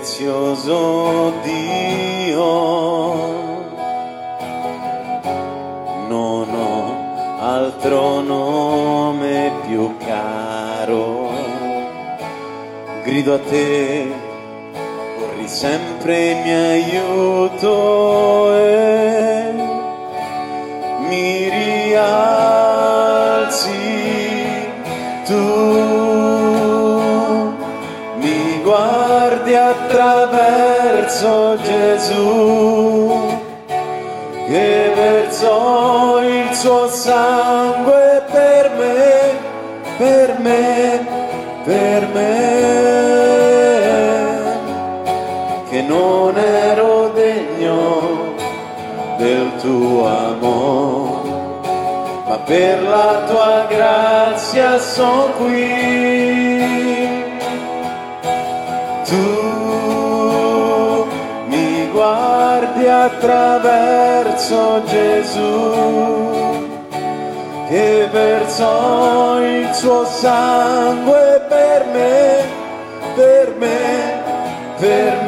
prezioso Dio, non ho altro nome più caro, grido a te, corri sempre in mio aiuto e mi rialzi tu. Guardi attraverso Gesù che versò il suo sangue per me, per me, per me, che non ero degno del tuo amore, ma per la tua grazia sono qui. Tu mi guardi attraverso Gesù che versò il suo sangue per me, per me, per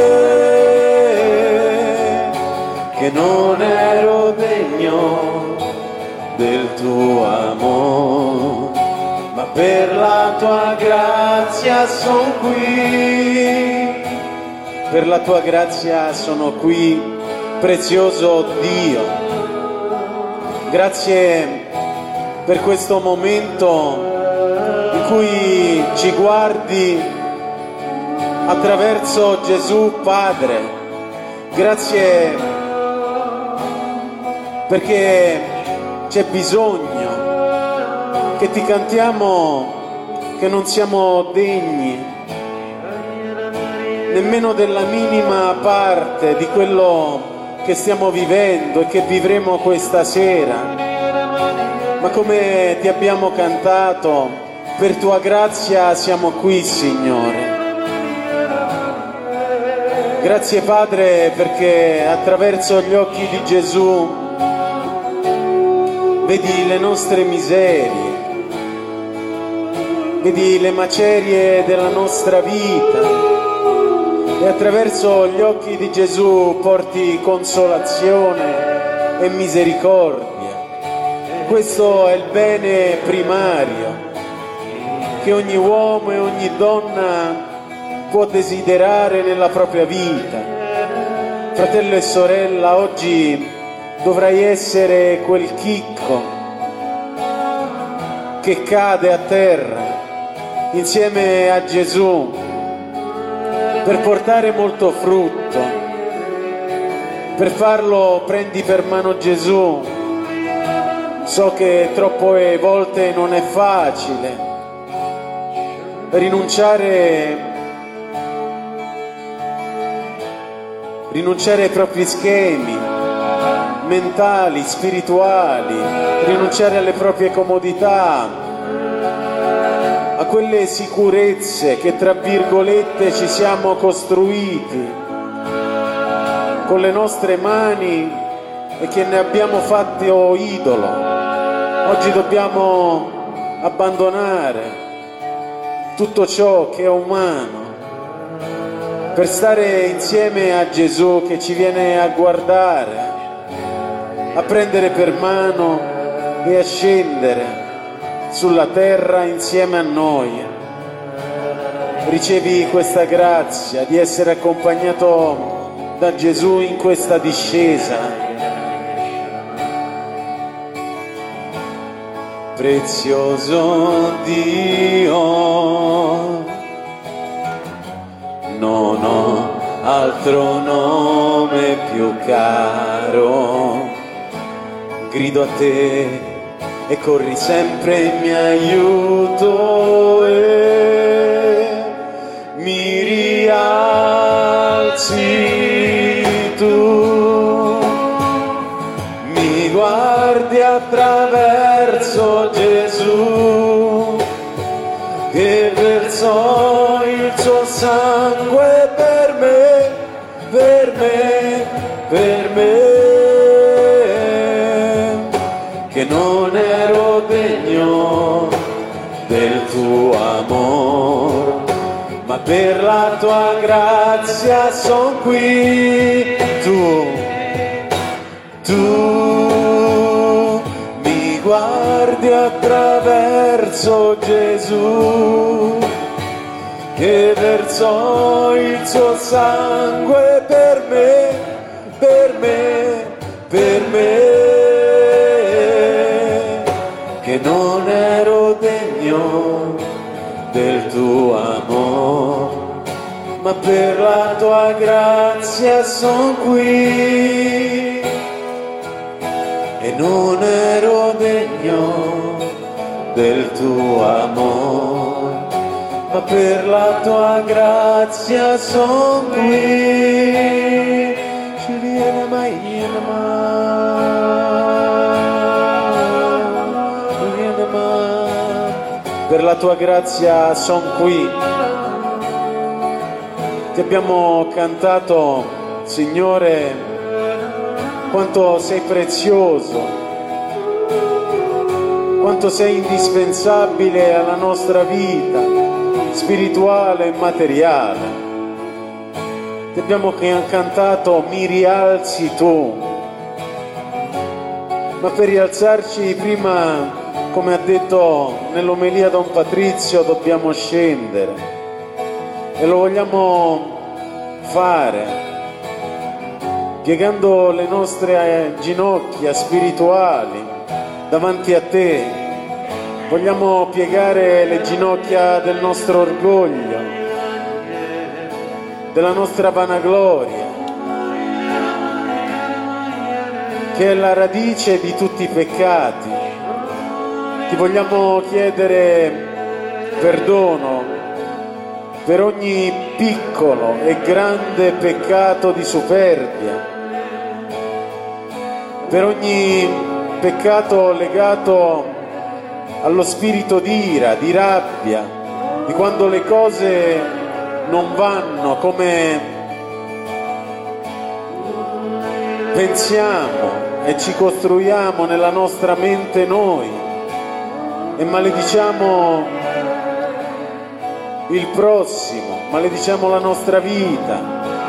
me, che non ero degno del tuo amore, ma per la tua grazia sono qui, per la tua grazia sono qui, prezioso Dio. Grazie per questo momento in cui ci guardi attraverso Gesù Padre. Grazie perché c'è bisogno che ti cantiamo che non siamo degni nemmeno della minima parte di quello che stiamo vivendo e che vivremo questa sera, ma come ti abbiamo cantato, per tua grazia siamo qui, Signore. Grazie Padre perché attraverso gli occhi di Gesù vedi le nostre miserie, vedi le macerie della nostra vita e attraverso gli occhi di Gesù porti consolazione e misericordia. Questo è il bene primario che ogni uomo e ogni donna può desiderare nella propria vita. Fratello e sorella, oggi dovrai essere quel chicco che cade a terra insieme a Gesù per portare molto frutto. Per farlo prendi per mano Gesù. So che troppe volte non è facile rinunciare ai propri schemi mentali, spirituali, rinunciare alle proprie comodità, a quelle sicurezze che tra virgolette ci siamo costruiti con le nostre mani e che ne abbiamo fatto idolo. Oggi dobbiamo abbandonare tutto ciò che è umano per stare insieme a Gesù che ci viene a guardare, a prendere per mano e a scendere sulla terra insieme a noi. Ricevi questa grazia di essere accompagnato da Gesù in questa discesa. Prezioso Dio, non ho altro nome più caro, grido a te e corri sempre in mio aiuto e mi rialzi tu, mi guardi attraverso Gesù che versò il suo sangue per me, per me, per me, che non ero degno del tuo amor, ma per la tua grazia son qui. Tu mi guardi attraverso Gesù che versò il suo sangue per me, che non ero degno del tuo amore, ma per la tua grazia son qui. E non ero degno del tuo amore, ma per la tua grazia son qui. Per la tua grazia son qui. Ti abbiamo cantato, Signore, quanto sei prezioso, quanto sei indispensabile alla nostra vita spirituale e materiale. Ti abbiamo cantato, mi rialzi tu, ma per rialzarci prima, come ha detto nell'omelia Don Patrizio, dobbiamo scendere e lo vogliamo fare piegando le nostre ginocchia spirituali davanti a te. Vogliamo piegare le ginocchia del nostro orgoglio, della nostra vanagloria, che è la radice di tutti i peccati. Ti vogliamo chiedere perdono per ogni piccolo e grande peccato di superbia, per ogni peccato legato allo spirito di ira, di rabbia, di quando le cose non vanno come pensiamo e ci costruiamo nella nostra mente noi. E malediciamo il prossimo, malediciamo la nostra vita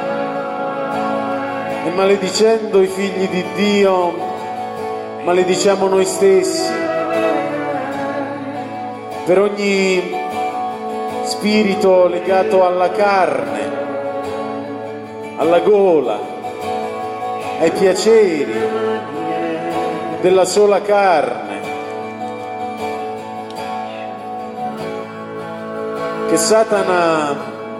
e maledicendo i figli di Dio malediciamo noi stessi. Per ogni spirito legato alla carne, alla gola, ai piaceri della sola carne, che Satana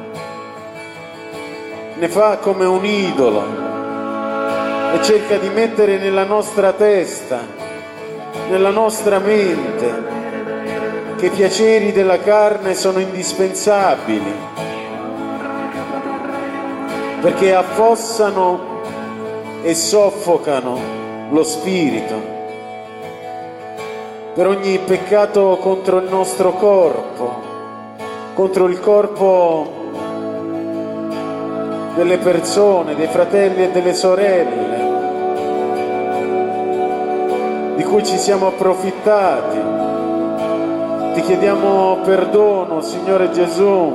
ne fa come un idolo e cerca di mettere nella nostra testa, nella nostra mente, che i piaceri della carne sono indispensabili, perché affossano e soffocano lo spirito. Per ogni peccato contro il nostro corpo, contro il corpo delle persone, dei fratelli e delle sorelle, di cui ci siamo approfittati. Ti chiediamo perdono, Signore Gesù,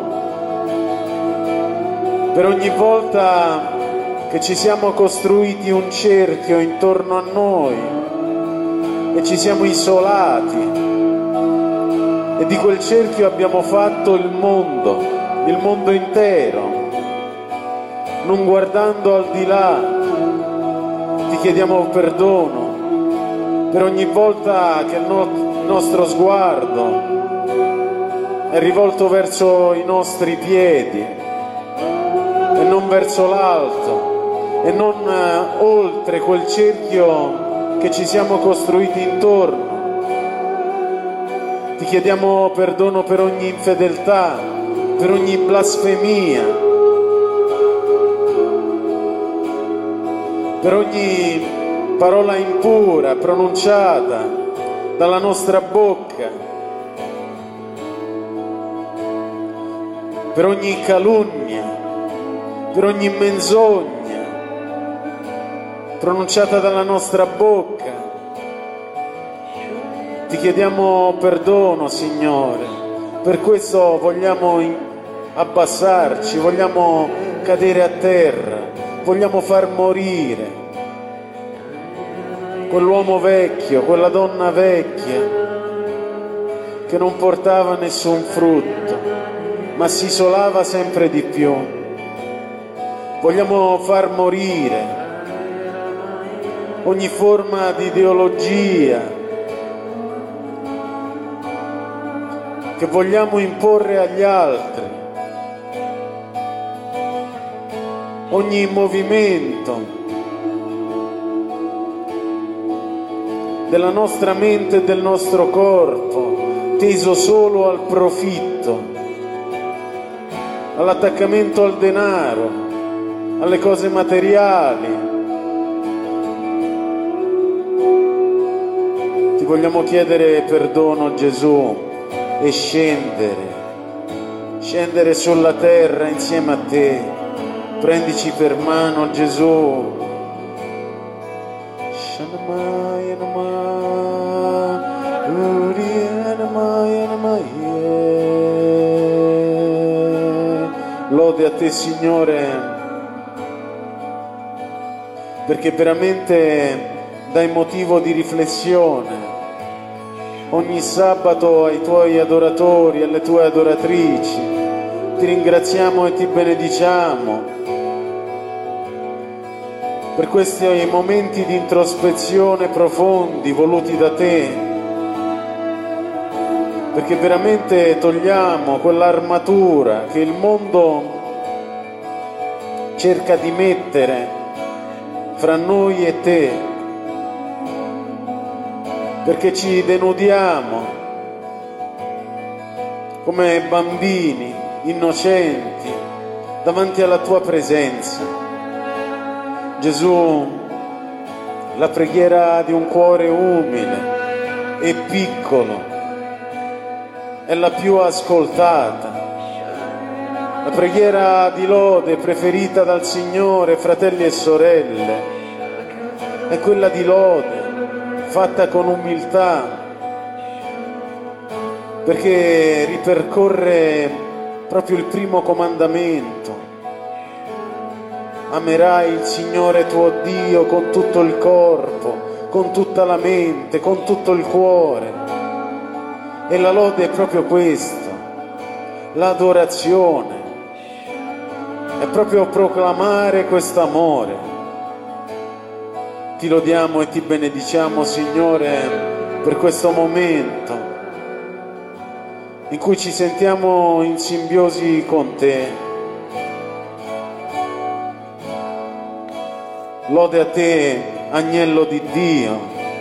per ogni volta che ci siamo costruiti un cerchio intorno a noi e ci siamo isolati, e di quel cerchio abbiamo fatto il mondo intero, non guardando al di là. Ti chiediamo perdono per ogni volta che il nostro sguardo è rivolto verso i nostri piedi e non verso l'alto e non oltre quel cerchio che ci siamo costruiti intorno. Ti chiediamo perdono per ogni infedeltà, per ogni blasfemia, per ogni parola impura pronunciata dalla nostra bocca, per ogni calunnia, per ogni menzogna pronunciata dalla nostra bocca. Ti chiediamo perdono, Signore. Per questo vogliamo abbassarci, vogliamo cadere a terra, vogliamo far morire quell'uomo vecchio, quella donna vecchia che non portava nessun frutto, ma si isolava sempre di più. Vogliamo far morire ogni forma di ideologia che vogliamo imporre agli altri, ogni movimento della nostra mente e del nostro corpo teso solo al profitto, all'attaccamento al denaro, alle cose materiali. Ti vogliamo chiedere perdono, Gesù, e scendere sulla terra insieme a te. Prendici per mano, Gesù. Lode a te, Signore, perché veramente dai motivo di riflessione ogni sabato ai tuoi adoratori, alle tue adoratrici. Ti ringraziamo e ti benediciamo per questi momenti di introspezione profondi voluti da te, perché veramente togliamo quell'armatura che il mondo cerca di mettere fra noi e te, perché ci denudiamo come bambini innocenti davanti alla tua presenza. Gesù, la preghiera di un cuore umile e piccolo è la più ascoltata. La preghiera di lode preferita dal Signore, fratelli e sorelle, è quella di lode fatta con umiltà, perché ripercorre proprio il primo comandamento: amerai il Signore tuo Dio con tutto il corpo, con tutta la mente, con tutto il cuore. E la lode è proprio questo, l'adorazione è proprio proclamare questo amore. Ti lodiamo e ti benediciamo, Signore, per questo momento in cui ci sentiamo in simbiosi con te. Lode a te, Agnello di Dio,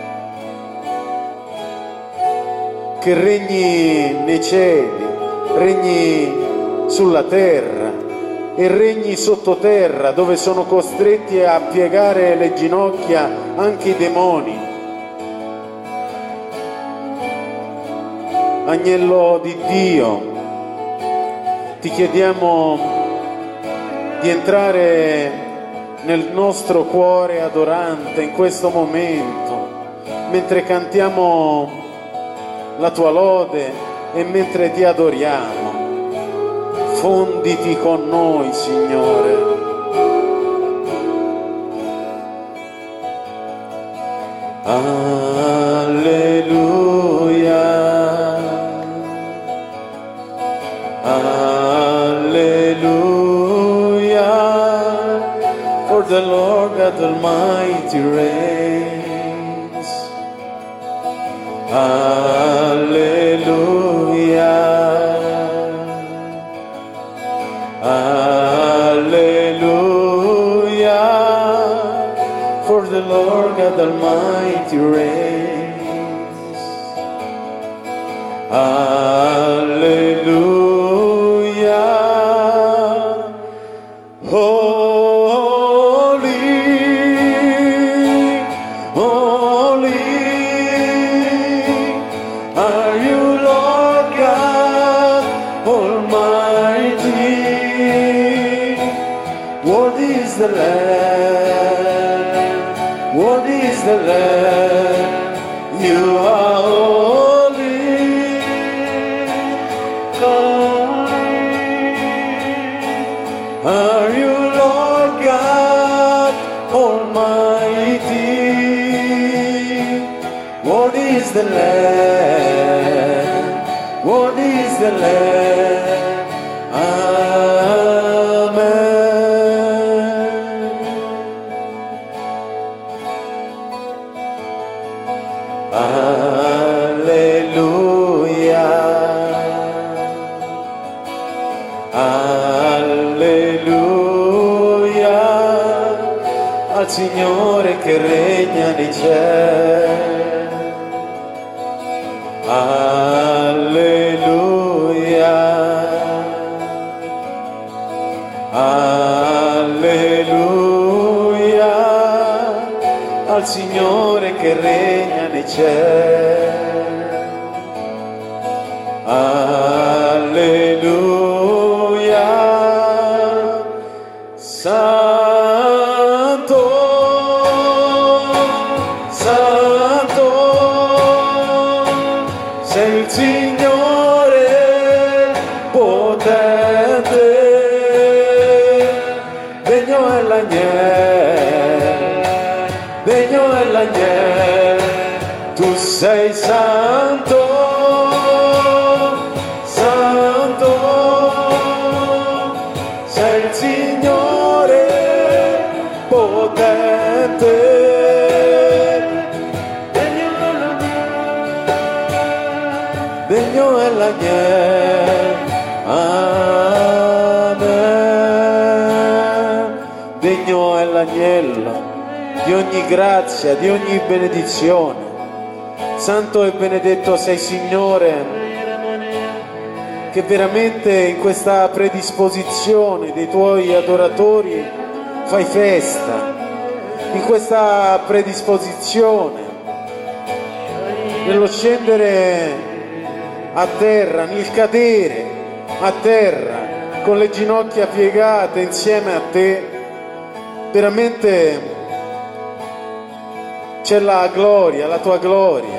che regni nei cieli, regni sulla terra e regni sottoterra, dove sono costretti a piegare le ginocchia anche i demoni. Agnello di Dio, ti chiediamo di entrare nel nostro cuore adorante in questo momento, mentre cantiamo la tua lode e mentre ti adoriamo. Fonditi con noi, Signore. Alleluia, alleluia, for the Lord God Almighty reigns. Alleluia, alleluia, for the Lord God Almighty reigns. Alleluia, holy, holy are you, Lord God Almighty. Worthy is the Lamb, worthy is the Lamb, you are holy, holy, What is the Lamb? What is the Lamb? Amen. Alleluia. Alleluia. Al Signore che regna nei cieli. Alleluia, alleluia, al Signore che regna nei cieli. Alleluia, Santo, Santo, sei il Signore potente, degno è l'agnello, degno è l'agnello, tu sei santo, santo, sei il Signore potente. Degno è l'agnello, amen. Degno è l'agnello di ogni grazia, di ogni benedizione. Santo e benedetto sei, Signore, che veramente in questa predisposizione dei tuoi adoratori fai festa, in questa predisposizione, nello scendere a terra, nel cadere a terra con le ginocchia piegate insieme a te, veramente c'è la gloria, la tua gloria.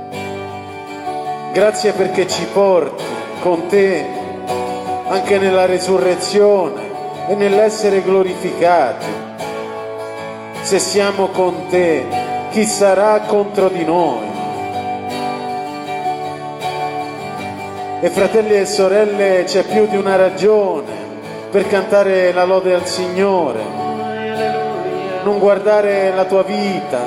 Grazie perché ci porti con te anche nella resurrezione e nell'essere glorificati. Se siamo con te, chi sarà contro di noi? E fratelli e sorelle, c'è più di una ragione per cantare la lode al Signore. Non guardare la tua vita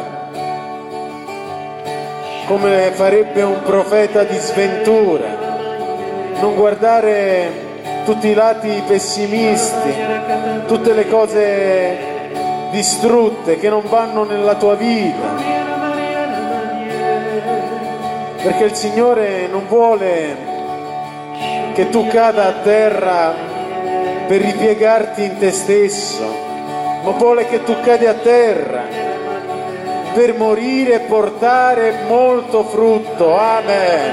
come farebbe un profeta di sventura, non guardare tutti i lati pessimisti, tutte le cose distrutte che non vanno nella tua vita, perché il Signore non vuole che tu cada a terra per ripiegarti in te stesso, ma vuole che tu cadi a terra per morire e portare molto frutto. Amen.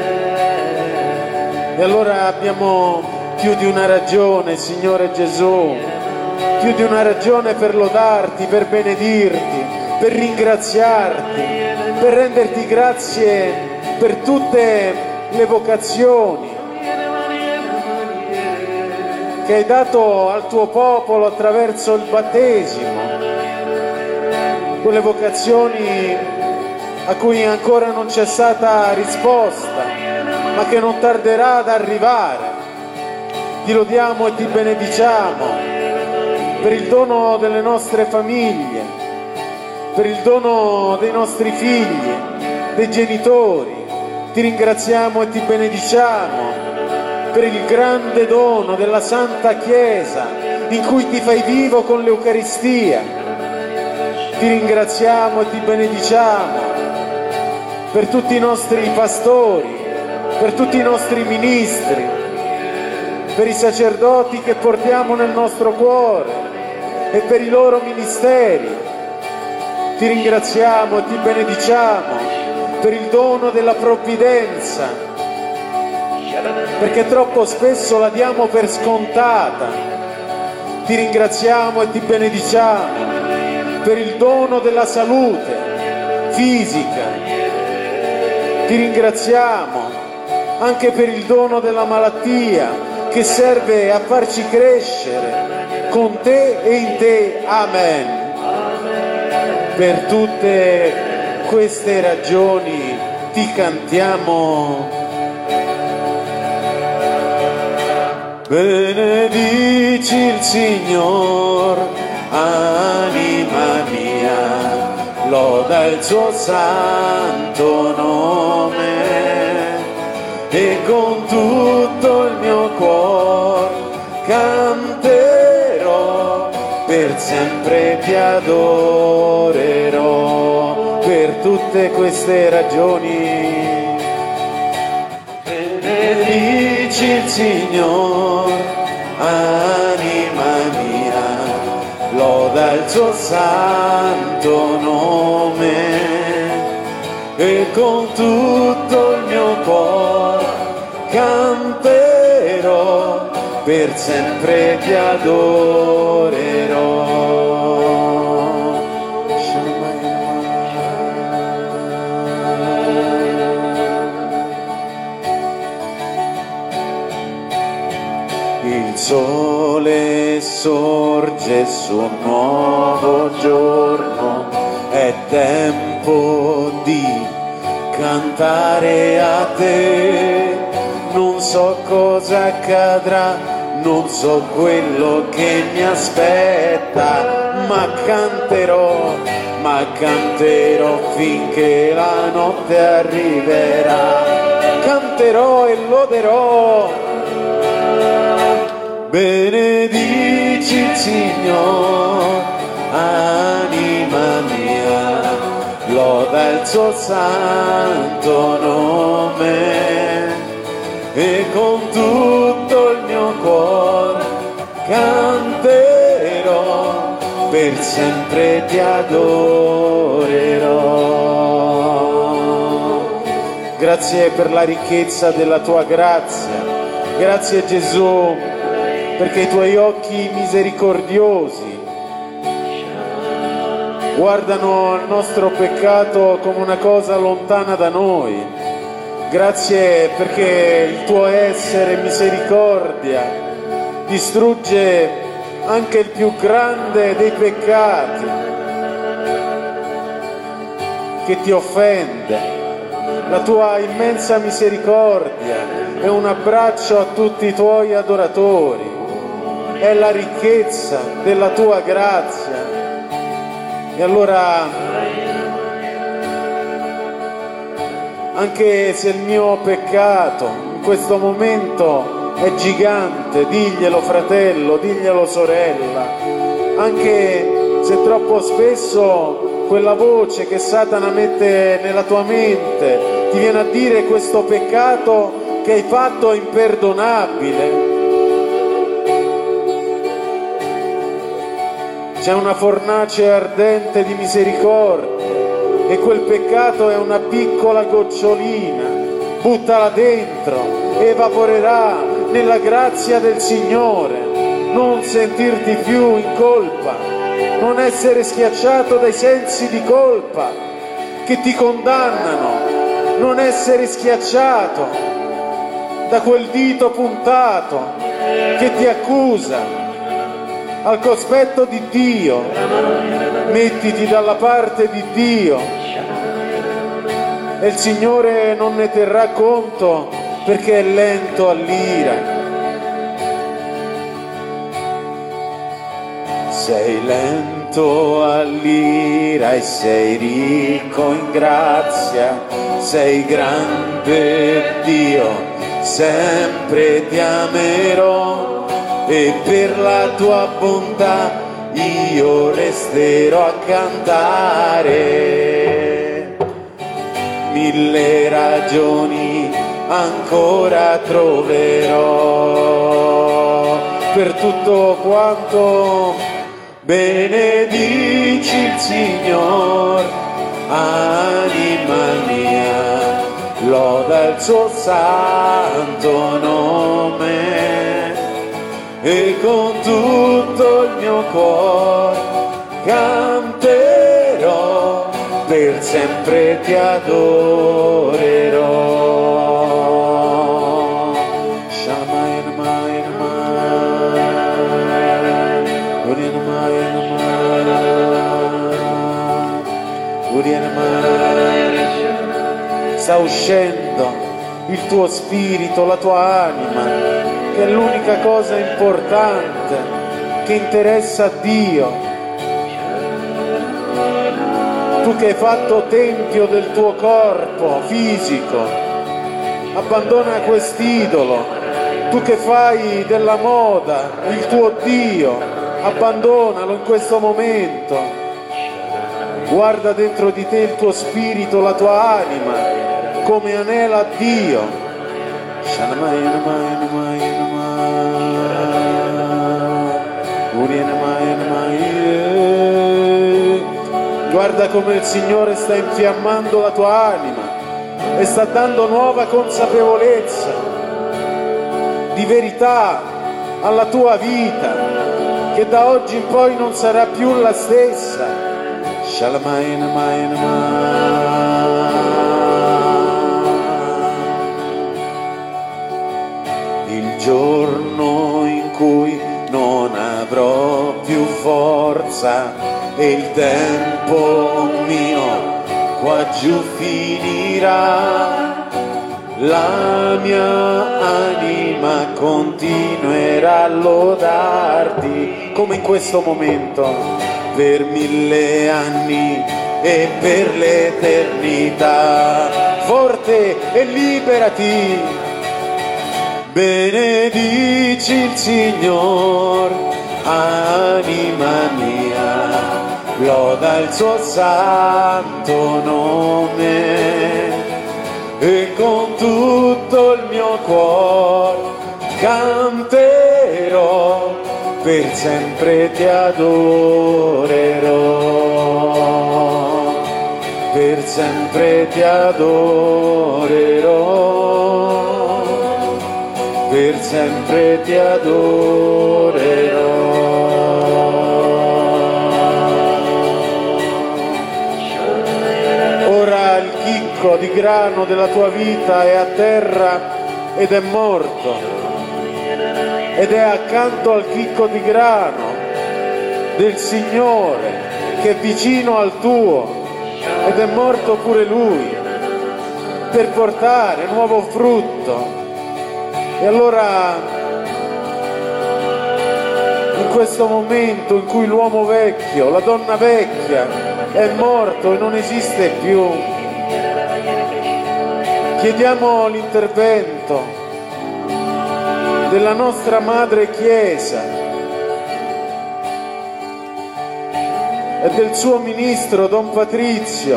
E allora abbiamo più di una ragione, Signore Gesù, più di una ragione per lodarti, per benedirti, per ringraziarti, per renderti grazie per tutte le vocazioni che hai dato al tuo popolo attraverso il battesimo, quelle vocazioni a cui ancora non c'è stata risposta, ma che non tarderà ad arrivare. Ti lodiamo e ti benediciamo per il dono delle nostre famiglie, per il dono dei nostri figli, dei genitori. Ti ringraziamo e ti benediciamo per il grande dono della Santa Chiesa in cui ti fai vivo con l'Eucaristia. Ti ringraziamo e ti benediciamo per tutti i nostri pastori, per tutti i nostri ministri, per i sacerdoti che portiamo nel nostro cuore e per i loro ministeri. Ti ringraziamo e ti benediciamo per il dono della provvidenza, perché troppo spesso la diamo per scontata. Ti ringraziamo e ti benediciamo per il dono della salute fisica. Ti ringraziamo anche per il dono della malattia che serve a farci crescere con te e in te. Amen. Per tutte queste ragioni ti cantiamo. Benedici il Signor, anima mia, loda il suo santo nome, e con tutto il mio cuore canterò, per sempre ti adorerò. Per tutte queste ragioni benedici il Signor, anima mia, loda il suo santo nome, e con tutto il mio cuore canterò, per sempre ti adorerò. Il sole sorge su un nuovo giorno, è tempo di cantare a te. Non so cosa accadrà, non so quello che mi aspetta, ma canterò finché la notte arriverà. Canterò e loderò. Benedici il Signor, anima mia, loda il suo santo nome, e con tutto il mio cuore canterò, per sempre ti adorerò. Grazie per la ricchezza della tua grazia. Grazie Gesù, perché i tuoi occhi misericordiosi guardano il nostro peccato come una cosa lontana da noi. Grazie perché il tuo essere misericordia distrugge anche il più grande dei peccati che ti offende. La tua immensa misericordia è un abbraccio a tutti i tuoi adoratori. È la ricchezza della tua grazia. E allora, anche se il mio peccato in questo momento è gigante, diglielo fratello, diglielo sorella, anche se troppo spesso quella voce che Satana mette nella tua mente ti viene a dire questo peccato che hai fatto è imperdonabile. C'è una fornace ardente di misericordia e quel peccato è una piccola gocciolina. Buttala dentro, evaporerà nella grazia del Signore. Non sentirti più in colpa, non essere schiacciato dai sensi di colpa che ti condannano, non essere schiacciato da quel dito puntato che ti accusa. Al cospetto di Dio, mettiti dalla parte di Dio e il Signore non ne terrà conto, perché è lento all'ira. Sei lento all'ira e sei ricco in grazia, sei grande Dio, sempre ti amerò. E per la tua bontà io resterò a cantare. 1000 ragioni ancora troverò per tutto quanto benedici il Signor, anima mia, loda il suo santo nome. E con tutto il mio cuore canterò, per sempre ti adorerò. Sta uscendo il tuo spirito, la tua anima, che è l'unica cosa importante che interessa a Dio. Tu che hai fatto tempio del tuo corpo fisico, abbandona quest'idolo. Tu che fai della moda il tuo Dio, abbandonalo in questo momento. Guarda dentro di te il tuo spirito, la tua anima, come anela a Dio. Guarda come il Signore sta infiammando la tua anima e sta dando nuova consapevolezza di verità alla tua vita, che da oggi in poi non sarà più la stessa. Il giorno in cui non avrò più forza e il tempo mio qua giù finirà, la mia anima continuerà a lodarti come in questo momento, per 1000 anni e per l'eternità. Forte e liberati, benedici il Signor, anima mia, loda il suo santo nome, e con tutto il mio cuore canterò, per sempre ti adorerò, per sempre ti adorerò, per sempre ti adorerò. Ora il chicco di grano della tua vita è a terra ed è morto, ed è accanto al chicco di grano del Signore che è vicino al tuo, ed è morto pure lui per portare nuovo frutto. E allora, in questo momento in cui l'uomo vecchio, la donna vecchia è morto e non esiste più, chiediamo l'intervento della nostra Madre Chiesa e del suo ministro Don Patrizio,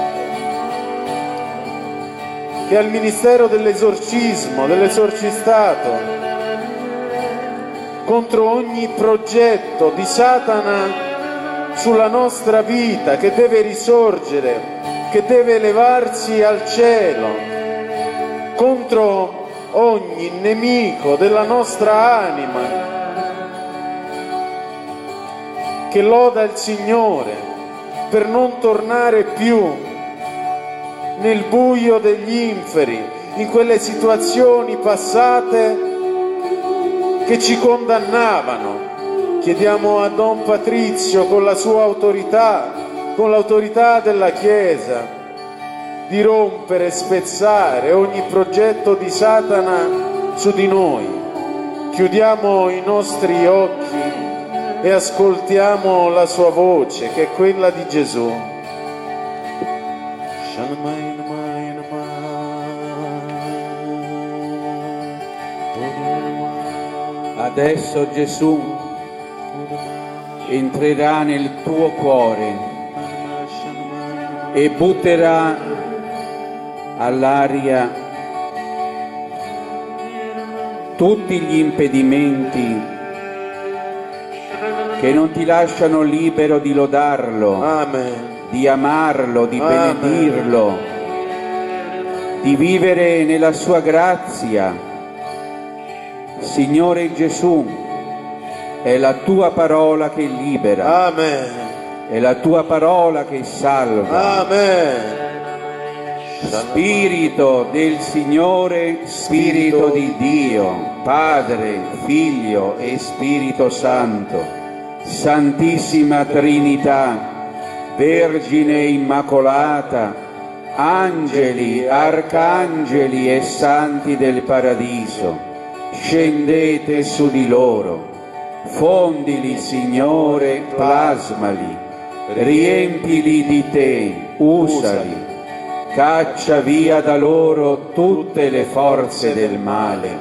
che al ministero dell'esorcismo, dell'esorcistato, contro ogni progetto di Satana sulla nostra vita, che deve risorgere, che deve elevarsi al cielo, contro ogni nemico della nostra anima, che loda il Signore per non tornare più nel buio degli inferi, in quelle situazioni passate che ci condannavano. Chiediamo a Don Patrizio, con la sua autorità, con l'autorità della Chiesa, di rompere e spezzare ogni progetto di Satana su di noi. Chiudiamo i nostri occhi e ascoltiamo la sua voce, che è quella di Gesù. Adesso Gesù entrerà nel tuo cuore e butterà all'aria tutti gli impedimenti che non ti lasciano libero di lodarlo, Amen. di amarlo, di Amen. benedirlo, di vivere nella sua grazia. Signore Gesù, è la tua parola che libera, Amen. è la tua parola che salva. Amen. Spirito del Signore, Spirito di Dio, Padre, Figlio e Spirito Santo, Santissima Trinità, Vergine Immacolata, angeli, arcangeli e santi del paradiso, scendete su di loro, fondili, Signore, plasmali, riempili di te, usali, caccia via da loro tutte le forze del male,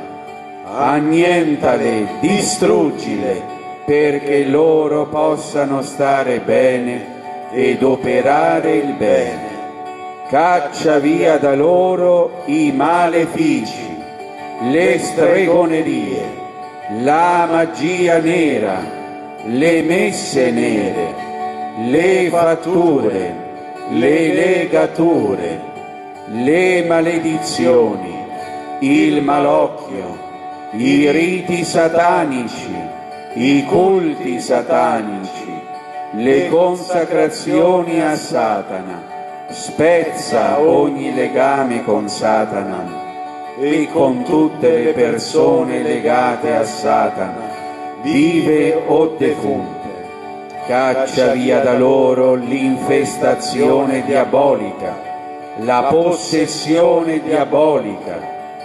annientale, distruggile, perché loro possano stare bene ed operare il bene. Caccia via da loro i malefici, le stregonerie, la magia nera, le messe nere, le fatture, le legature, le maledizioni, il malocchio, i riti satanici, i culti satanici, le consacrazioni a Satana. Spezza ogni legame con Satana e con tutte le persone legate a Satana, vive o defunte. Caccia via da loro l'infestazione diabolica, la possessione diabolica,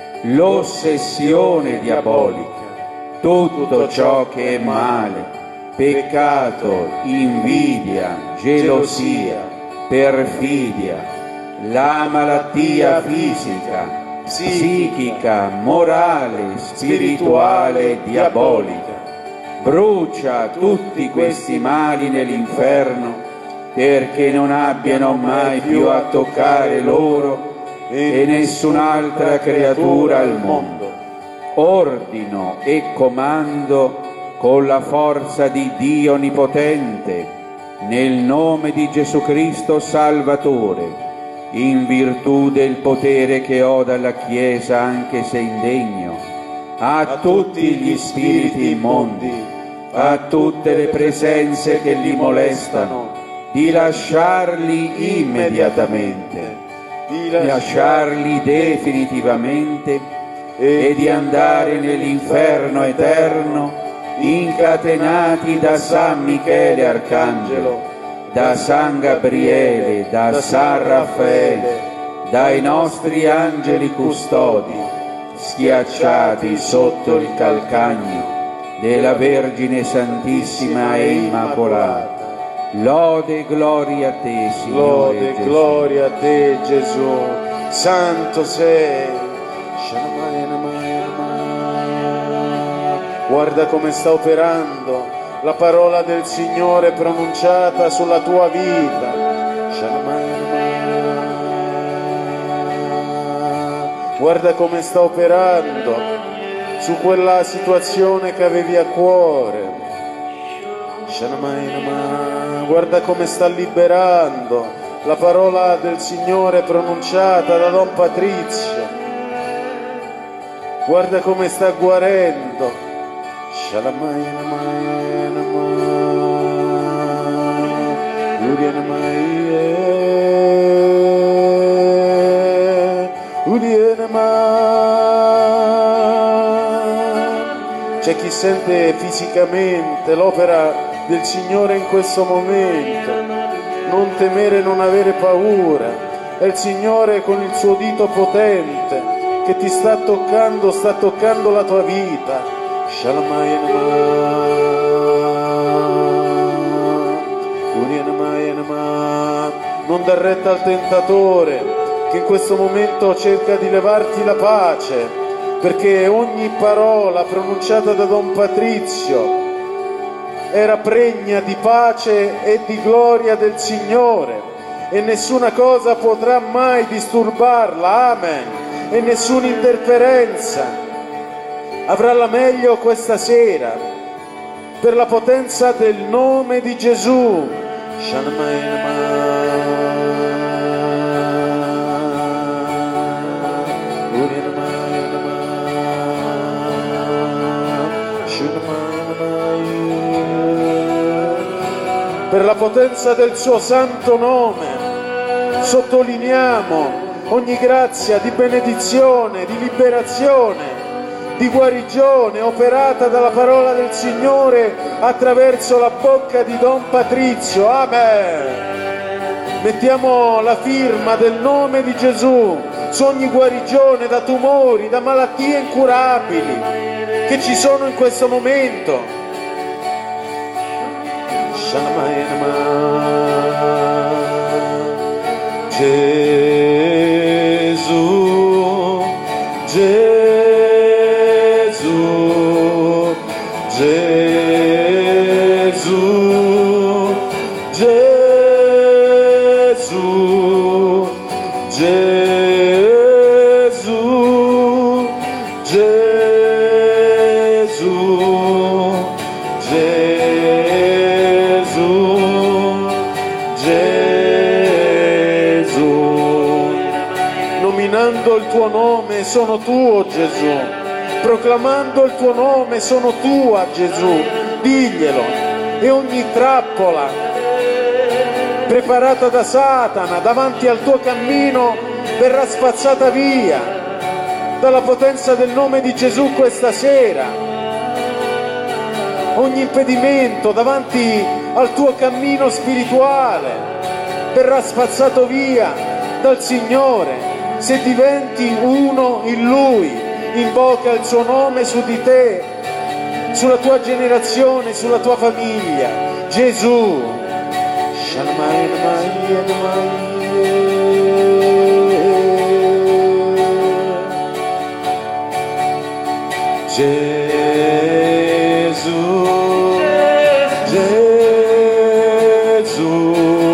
l'ossessione diabolica, tutto ciò che è male, peccato, invidia, gelosia, perfidia, la malattia fisica, psichica, morale, spirituale e diabolica. Brucia tutti questi mali nell'inferno, perché non abbiano mai più a toccare loro e nessun'altra creatura al mondo. Ordino e comando con la forza di Dio Onnipotente, nel nome di Gesù Cristo Salvatore, in virtù del potere che ho dalla Chiesa, anche se indegno, a tutti gli spiriti immondi, a tutte le presenze che li molestano, di lasciarli immediatamente, di lasciarli definitivamente e di andare nell'inferno eterno, incatenati da San Michele Arcangelo, da San Gabriele, da San Raffaele, dai nostri angeli custodi, schiacciati sotto il calcagno della Vergine Santissima e Immacolata. Lode e gloria a te, Signore Lode e Gesù. gloria a te, Gesù. Santo sei. Guarda come sta operando la parola del Signore pronunciata sulla tua vita. Guarda come sta operando su quella situazione che avevi a cuore. Guarda come sta liberando la parola del Signore pronunciata da Don Patrizio. Guarda come sta guarendo. C'è chi sente fisicamente l'opera del Signore in questo momento. Non temere, non avere paura. È il Signore con il suo dito potente che ti sta toccando la tua vita. Non dar retta al tentatore che in questo momento cerca di levarti la pace, perché ogni parola pronunciata da Don Patrizio era pregna di pace e di gloria del Signore, e nessuna cosa potrà mai disturbarla, amen, e nessuna interferenza avrà la meglio questa sera, per la potenza del nome di Gesù. Per la potenza del suo santo nome sottolineiamo ogni grazia di benedizione, di liberazione, di guarigione operata dalla parola del Signore attraverso la bocca di Don Patrizio. Amen. Mettiamo la firma del nome di Gesù su ogni guarigione da tumori, da malattie incurabili che ci sono in questo momento. Gesù, Gesù, Gesù, Gesù, Gesù, Gesù, Gesù. Nominando il tuo nome sono tuo, Gesù. Proclamando il tuo nome sono tua, Gesù. Diglielo. E ogni trappola preparata da Satana davanti al tuo cammino verrà spazzata via dalla potenza del nome di Gesù questa sera. Ogni impedimento davanti al tuo cammino spirituale verrà spazzato via dal Signore. Se diventi uno in Lui, invoca il suo nome su di te, sulla tua generazione, sulla tua famiglia. Gesù. Gesù, Gesù,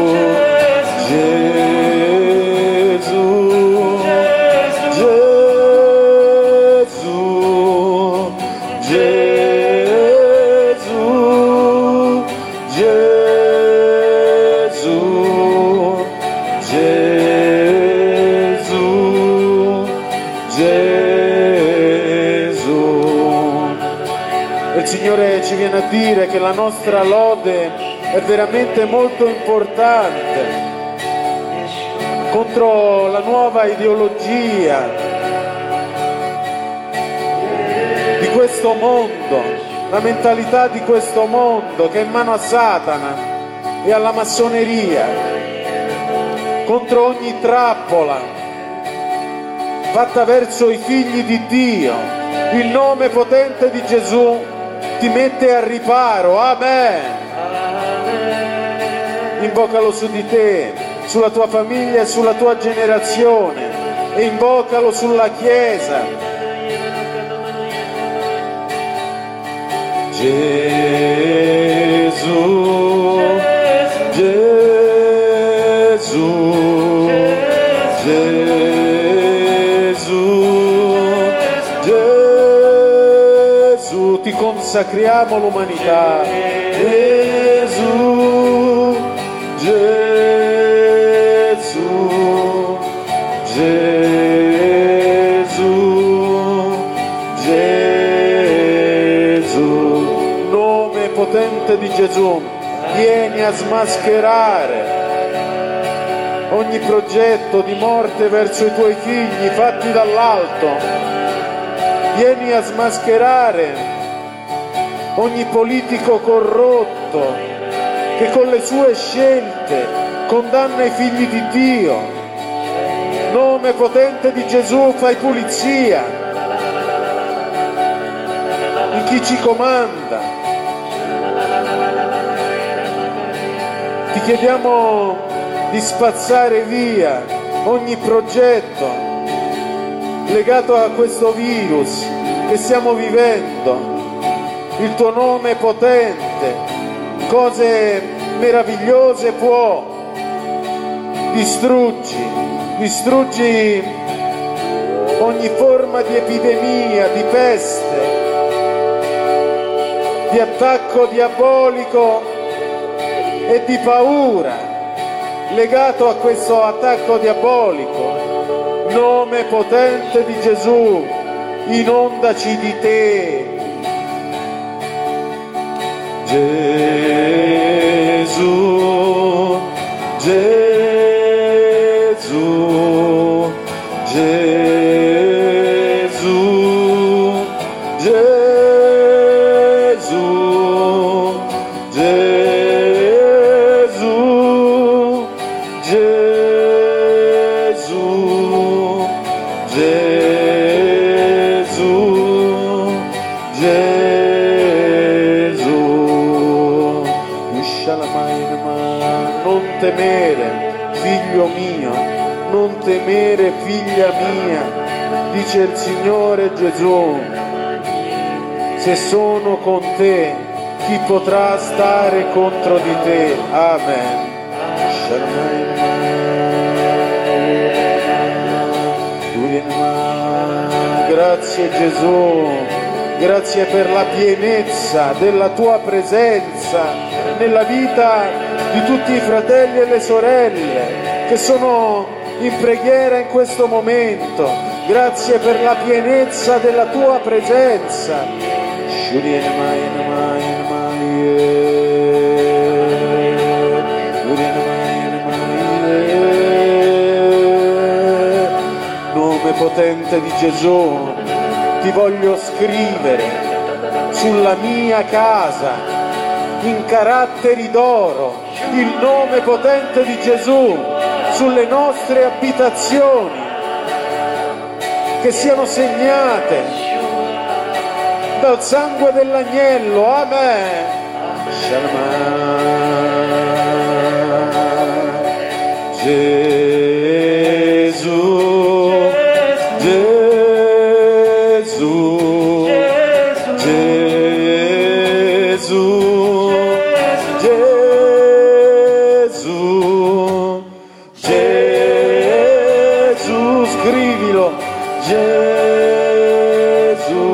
Il Signore ci viene a dire che la nostra lode è veramente molto importante contro la nuova ideologia di questo mondo, la mentalità di questo mondo che è in mano a Satana e alla massoneria, contro ogni trappola fatta verso i figli di Dio. Il nome potente di Gesù ti mette al riparo. Amen. Invocalo su di te, sulla tua famiglia e sulla tua generazione, e invocalo sulla Chiesa. Gesù, Gesù, Gesù, ti consacriamo l'umanità. Gesù, Gesù, Gesù, Gesù. Nome potente di Gesù, vieni a smascherare ogni progetto di morte verso i tuoi figli fatti dall'alto. Vieni a smascherare ogni politico corrotto che con le sue scelte condanna i figli di Dio. Nome potente di Gesù, fai pulizia in chi ci comanda. Ti chiediamo di spazzare via ogni progetto legato a questo virus che stiamo vivendo. Il tuo nome è potente, cose meravigliose può. Distruggi ogni forma di epidemia, di peste, di attacco diabolico e di paura legato a questo attacco diabolico. Nome potente di Gesù, inondaci di te. Gesù, Gesù, Gesù, Gesù, Gesù, Gesù. figlio mio, non temere, figlia mia, dice il Signore Gesù. Se sono con te, chi potrà stare contro di te? Amen. Grazie Gesù, grazie per la pienezza della tua presenza nella vita di tutti i fratelli e le sorelle che sono in preghiera in questo momento. Grazie per la pienezza della tua presenza. Nome potente di Gesù, ti voglio scrivere sulla mia casa in caratteri d'oro il nome potente di Gesù sulle nostre abitazioni, che siano segnate dal sangue dell'agnello. Amen. Gesù, Gesù, Gesù, Gesù, Gesù, scrivilo. Gesù,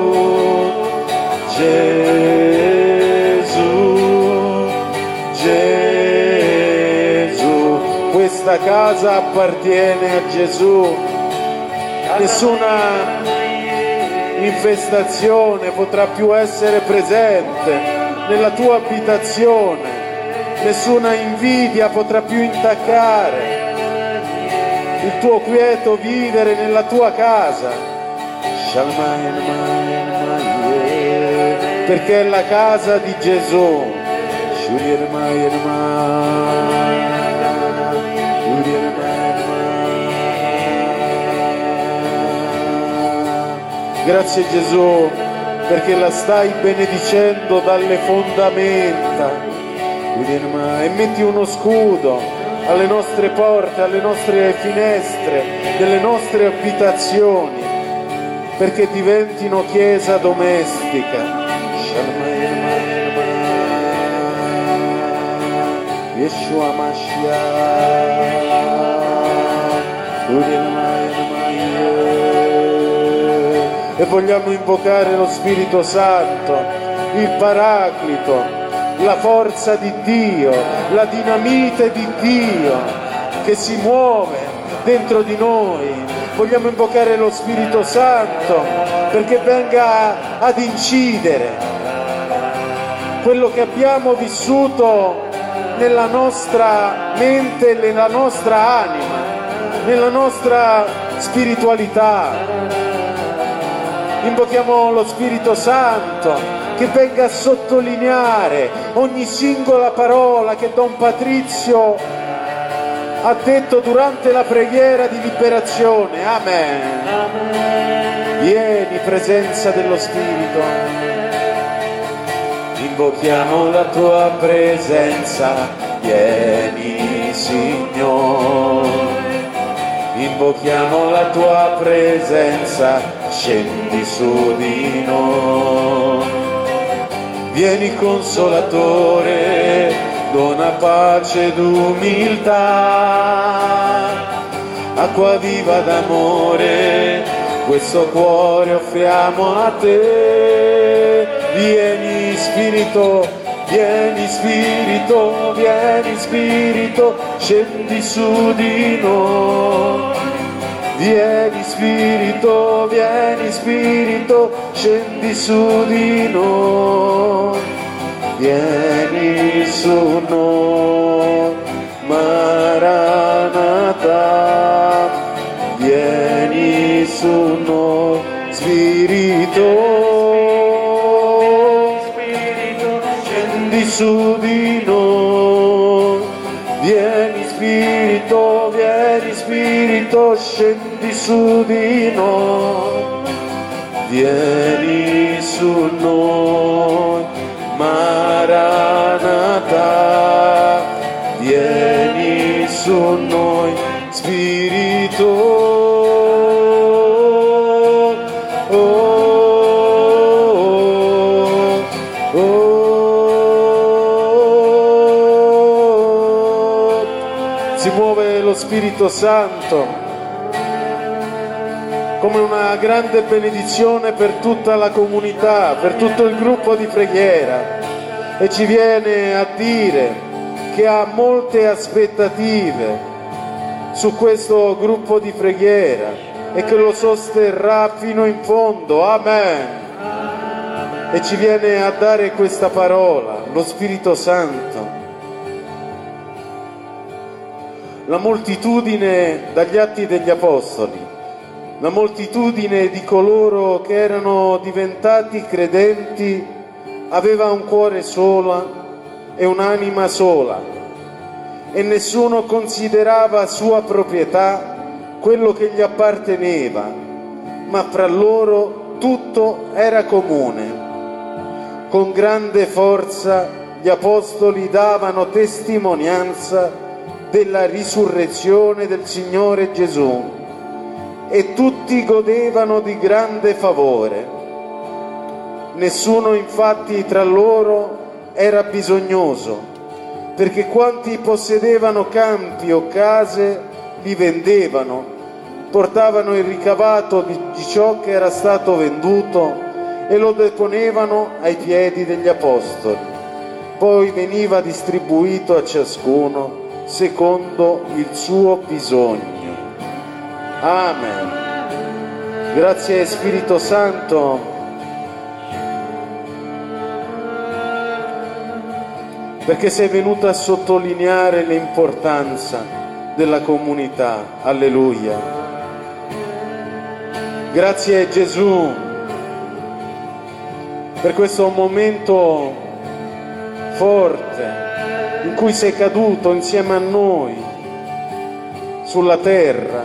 Gesù, questa casa appartiene a Gesù. Nessuna infestazione potrà più essere presente nella tua abitazione, nessuna invidia potrà più intaccare il tuo quieto vivere nella tua casa, perché è la casa di Gesù. Grazie Gesù, perché la stai benedicendo dalle fondamenta, e metti uno scudo alle nostre porte, alle nostre finestre, delle nostre abitazioni, perché diventino chiesa domestica. Yeshua Mashiach. E vogliamo invocare lo Spirito Santo, il Paraclito, la forza di Dio, la dinamite di Dio che si muove dentro di noi. Vogliamo invocare lo Spirito Santo perché venga ad incidere quello che abbiamo vissuto nella nostra mente, nella nostra anima, nella nostra spiritualità. Invochiamo lo Spirito Santo che venga a sottolineare ogni singola parola che Don Patrizio ha detto durante la preghiera di liberazione. Amen. Vieni, presenza dello Spirito. Invochiamo la tua presenza, vieni Signore. Invochiamo la tua presenza, scendi su di noi. Vieni Consolatore, dona pace ed umiltà, acqua viva d'amore, questo cuore offriamo a te. Vieni Spirito, vieni Spirito, vieni Spirito, scendi su di noi. Vieni Spirito, scendi su di noi. Vieni su noi, Maranatha. Vieni su noi, Spirito. Scendi su di noi. Vieni Spirito, scendi su di noi. Vieni su noi, Maranatha. Vieni su noi. noi, Spirito. Si muove lo Spirito Santo come una grande benedizione per tutta la comunità, per tutto il gruppo di preghiera, e ci viene a dire che ha molte aspettative su questo gruppo di preghiera e che lo sosterrà fino in fondo. Amen. E ci viene a dare questa parola, lo Spirito Santo. La moltitudine, dagli Atti degli Apostoli, la moltitudine di coloro che erano diventati credenti aveva un cuore solo e un'anima sola, e nessuno considerava sua proprietà quello che gli apparteneva, ma fra loro tutto era comune. Con grande forza gli apostoli davano testimonianza della risurrezione del Signore Gesù, e tutti godevano di grande favore. Nessuno infatti tra loro era bisognoso, perché quanti possedevano campi o case li vendevano, portavano il ricavato di ciò che era stato venduto e lo deponevano ai piedi degli apostoli. Poi veniva distribuito a ciascuno secondo il suo bisogno. Amen. Grazie Spirito Santo. Perché sei venuto a sottolineare l'importanza della comunità. Alleluia. Grazie Gesù per questo momento forte in cui sei caduto insieme a noi sulla terra,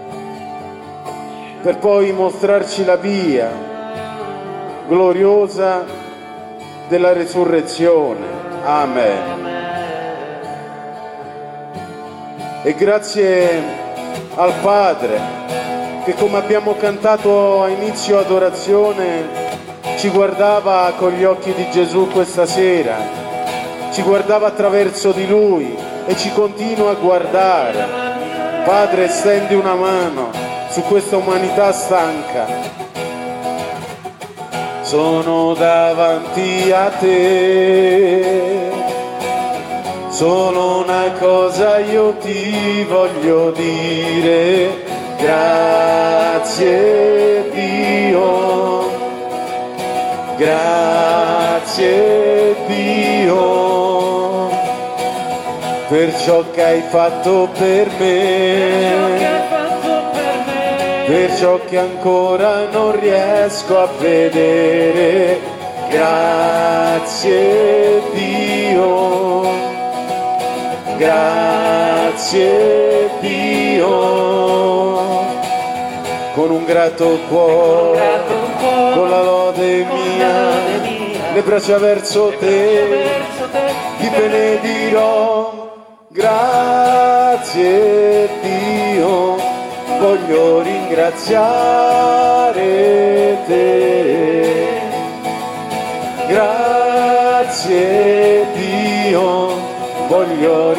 per poi mostrarci la via gloriosa della resurrezione. Amen. E grazie al Padre che, come abbiamo cantato a inizio adorazione, ci guardava con gli occhi di Gesù questa sera, ci guardava attraverso di Lui e ci continua a guardare. Padre, stendi una mano su questa umanità stanca. Sono davanti a te, solo una cosa io ti voglio dire: grazie Dio, grazie Dio, per ciò che hai fatto per me, per ciò che ancora non riesco a vedere. Grazie Dio, grazie Dio, con un grato cuore, con la lode mia, le braccia verso te, ti benedirò. Grazie Dio, voglio ringraziare te. Grazie Dio, voglio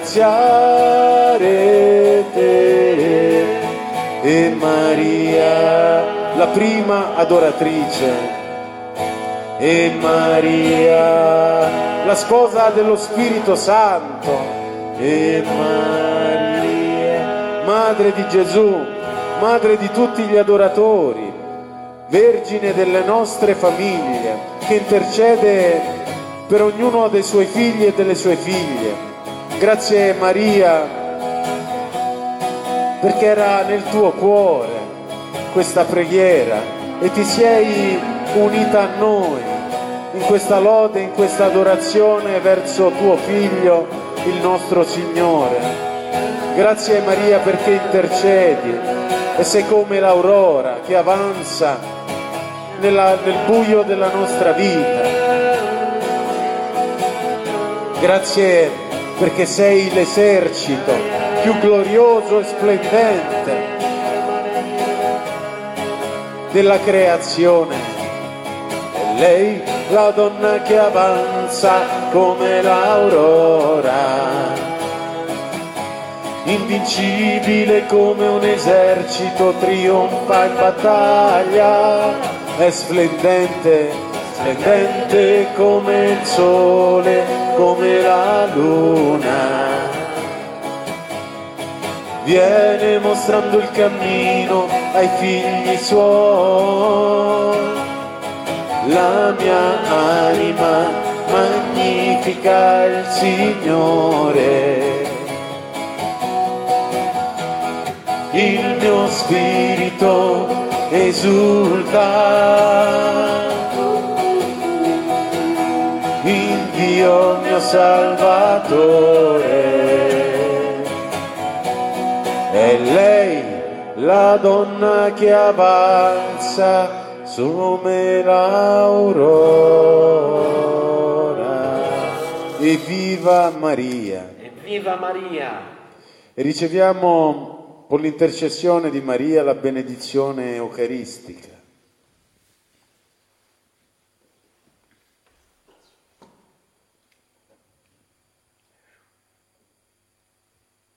ringraziare te. E Maria, la prima adoratrice, e Maria, la sposa dello Spirito Santo, e Maria, madre di Gesù, madre di tutti gli adoratori, vergine delle nostre famiglie, che intercede per ognuno dei suoi figli e delle sue figlie. Grazie Maria, perché era nel tuo cuore questa preghiera e ti sei unita a noi in questa lode, in questa adorazione verso tuo Figlio, il nostro Signore. Grazie Maria perché intercedi e sei come l'aurora che avanza nel buio della nostra vita. Grazie perché sei l'esercito più glorioso e splendente della creazione. E lei, la donna che avanza come l'aurora, invincibile come un esercito, trionfa in battaglia, è splendente, splendente come il sole, come la luna. Viene mostrando il cammino ai figli suoi. La mia anima magnifica il Signore. Il mio spirito esulta in Dio mio Salvatore. È lei la donna che avanza come l'aurora. Evviva Maria! Evviva Maria! E riceviamo con l'intercessione di Maria la benedizione eucaristica.